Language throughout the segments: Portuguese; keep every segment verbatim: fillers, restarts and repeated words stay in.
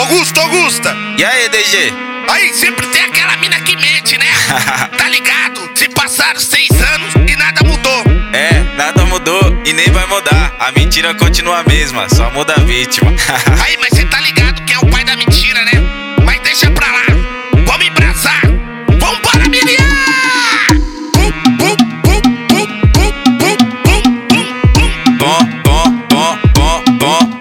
Augusto, Augusta. E aí, D G? Aí, sempre tem aquela mina que mente, né? Tá ligado? Se passaram seis anos e nada mudou. É, nada mudou e nem vai mudar. A mentira continua a mesma, só muda a vítima. Aí, mas cê tá ligado que é o pai da mentira, né? Mas deixa pra lá. Vamos embrasar. Vambora, miliar! Bom, bom, bom, bom, bom.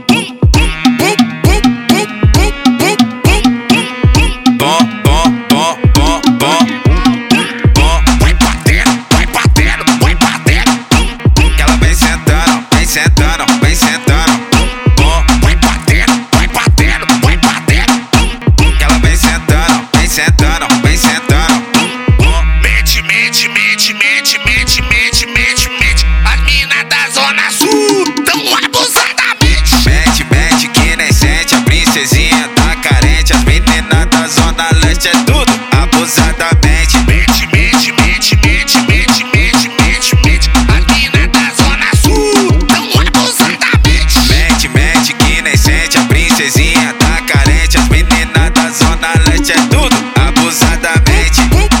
Bom, bom, bom, bom, bom. Bom. Vai batendo, vai batendo, vai batendo. Que ela vem sentando, vem sentando, vem sentando. Bom. Vai batendo, vai batendo, vai batendo. Que ela vem sentando, vem sentando, vem sentando. Bom. Mente, mente, mente, mente, mente, mente, mente, mente. As mina da Zona Sul tão abusadamente. Mente, mente que nem sente, a princesinha tá carente. As meninas da Zona Leste é tudo abusadamente. Mente, mente, mente, mente, mente, mente, mente, mente. As mina da Zona Sul tão abusadamente. Mente, mente que nem sente, a princesinha tá carente. As meninas da Zona Leste é tudo abusadamente.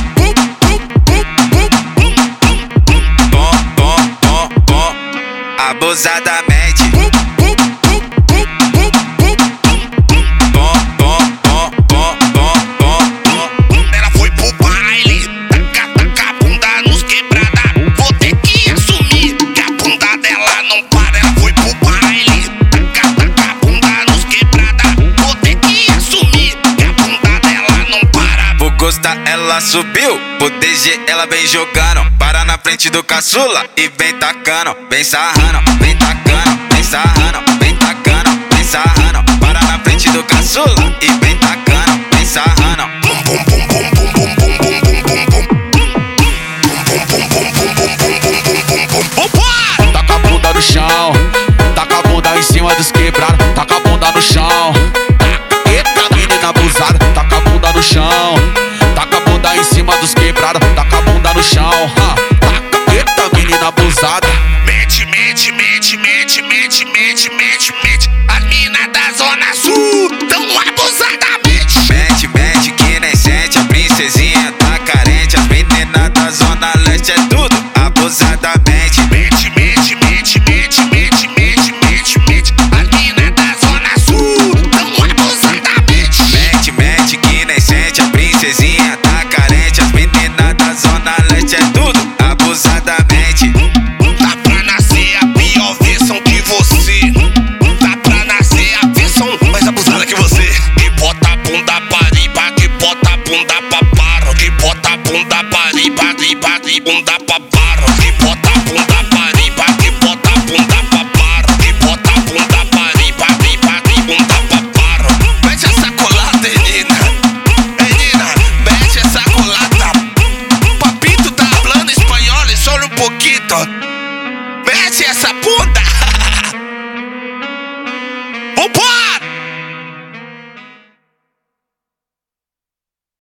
Bom, bom, bom, bom, abusadamente. Bom, bom, bom, bom, bom, bom, bom. Ela foi pro baile, taca, taca a bunda nos quebrada. Vou ter que assumir que a bunda dela não para. Ela foi pro baile, taca, taca a bunda nos quebrada. Vou ter que assumir que a bunda dela não para. Pro Gosta ela subiu, pro D G ela vem jogando. Para na frente do caçula e vem tacando. Vem sarrando, vem tacando, vem sarrando, vem tacando, vem sarrando. Para na frente do caçula e vem tacando, vem sarrando. Bum bum bum bum bum bum bum bum bum bum bum. Bum bum bum bum bum bum bum bum bum bum. Vambora! Taca a bunda no chão, taca a bunda em cima dos quebrados, taca a bunda no chão. Eita, menina abusada, taca a bunda no chão, taca a bunda em cima dos quebrados, taca a bunda no chão. Ha, taca, eita, menina abusada. Mente, mente, mente, mente, mente, mente, mente, mente. As mina da Zona Sul tão abusadamente. Mente, mente que nem sente, a princesinha tá carente. As meninas da Zona Leste é tudo abusadamente. Mente, mente, mente, mente, mente, mente, mente, mente. As mina da Zona Sul tão abusadamente. Mente, mente que nem sente, a princesinha tá carente. As meninas da Zona Leste é tudo abusadamente. Dá pra nascer a pior versão que você. Dá pra nascer a versão mais abusada que você. Que bota a bunda pra riba, que bota a bunda pra paro. Que bota a bunda pra riba, riba, riba, bunda pra paro. Que bota a bunda pra riba, que bota a bunda pra paro. Que bota a bunda pra riba, riba, riba, bunda pra paro. Mete essa colada, Nina. Ei, Nina, mete essa colada. Papito tá hablando espanhol, só um pouquinho. Mete essa bunda.